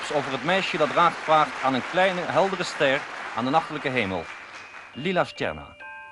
Jacobs over het meisje dat draagt vraagt aan een kleine, heldere ster aan de nachtelijke hemel. Lila Stjerna.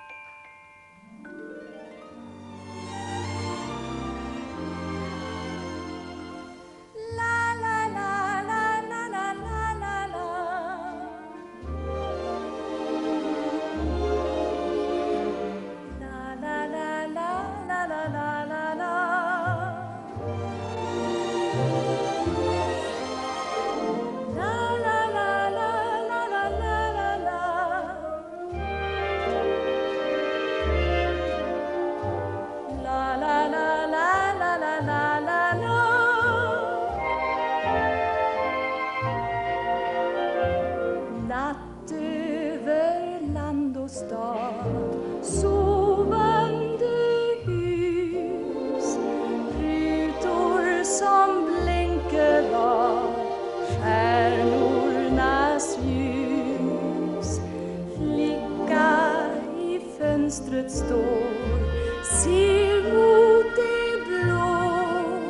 Natt över land och stad, sovande hus, rutor som blänker av stjärnornas ljus. Flicka i fönstret står, ser mot det blå,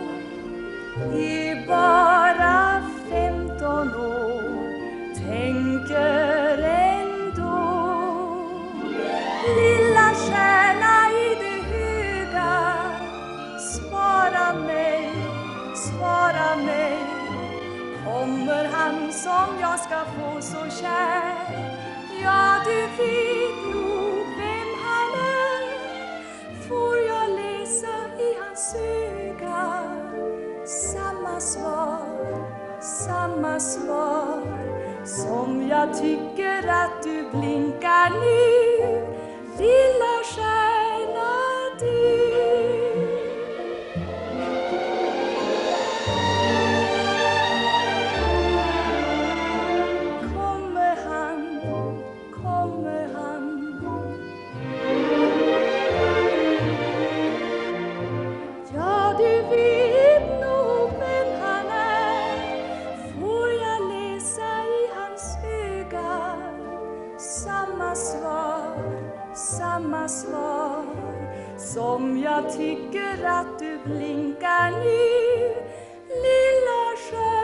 är bara 15 år, tänker ändå. Lilla stjärna i det höga, svara mig, kommer han som jag ska få så kär? Ja, du vet nog vem han är, får jag läsa i hans öga samma svar som jag tycker att du blinkar nu, lilla stjärna du. Kommer han? Ja, du vet nog vem han är, får jag läsa i hans öga samma svar som jag tycker att du blinkar nu, lilla stjärna.